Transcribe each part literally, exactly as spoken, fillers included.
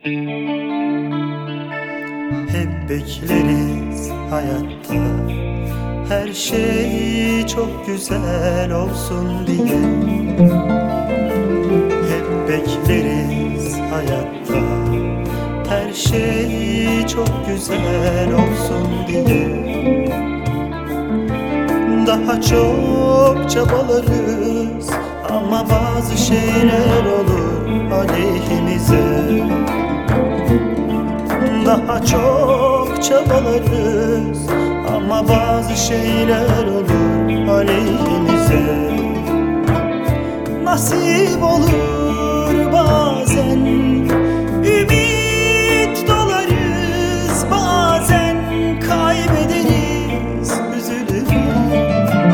Hep bekleriz hayatta her şey çok güzel olsun diye. Hep bekleriz hayatta her şey çok güzel olsun diye. Daha çok çabalarız ama bazı şeyler olur aleyhimize. Daha çok çabalarız ama bazı şeyler olur aleyhimize. Nasip olur bazen, ümit dolarız, bazen kaybederiz, üzülürüz.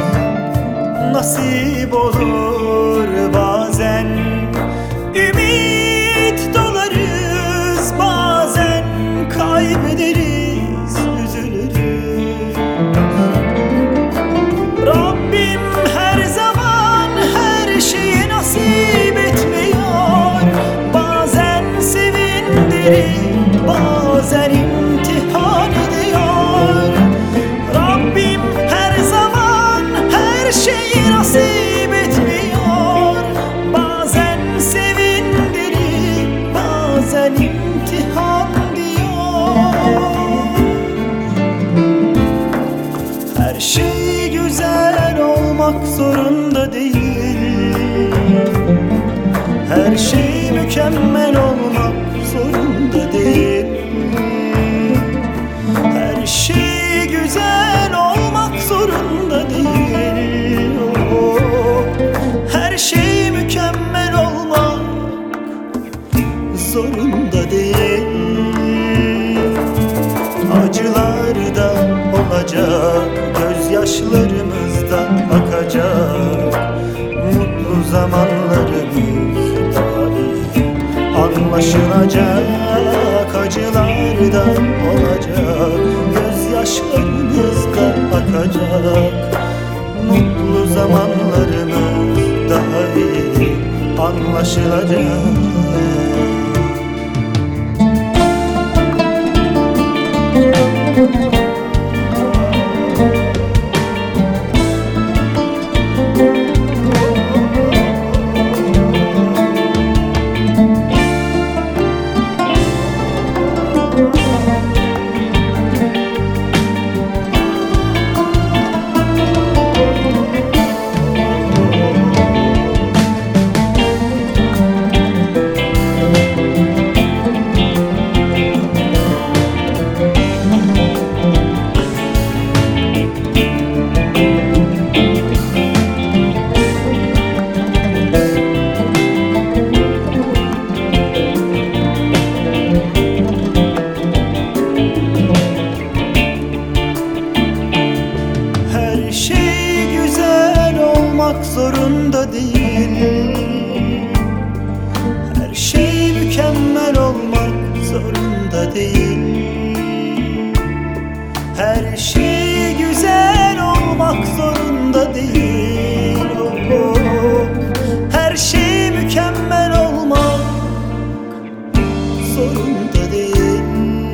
Nasip olur bazen, ümit dolarız, bazen kaybederiz, üzülürüz. Rabbim her zaman her şeyi nasip etmiyor. Bazen sevindirir, bazen imtihan ediyor. Rabbim her zaman her şeyi nasip etmiyor. Bazen sevindirir, bazen imtihan diyor. Her şey güzel olmak zorunda değil. Her şey mükemmel olmak zorunda değil. Her şey güzel olmak zorunda değil. Oh, her şey mükemmel olmak zorunda değil. Acılar da olacak, gözyaşlarımız da akacak. Mutlu zamanlarımız dahi anlaşılacak. Acılar da olacak, gözyaşlarımız da akacak. Mutlu zamanlarımız daha iyi anlaşılacak. Zorunda değil. Her şey mükemmel olmak zorunda değil. Her şey güzel olmak zorunda değil. Oh, oh. Her şey mükemmel olmak zorunda değil.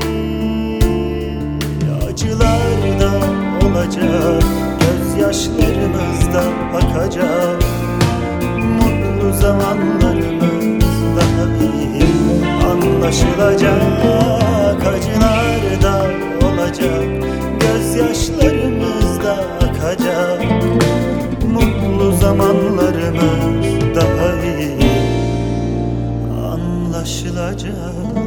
Acılar da olacak, gözyaşlarımız da akacak. Mutlu zamanlarımız daha iyi anlaşılacak. Acılar da olacak, gözyaşlarımız da akacak. Mutlu zamanlarımız daha iyi anlaşılacak.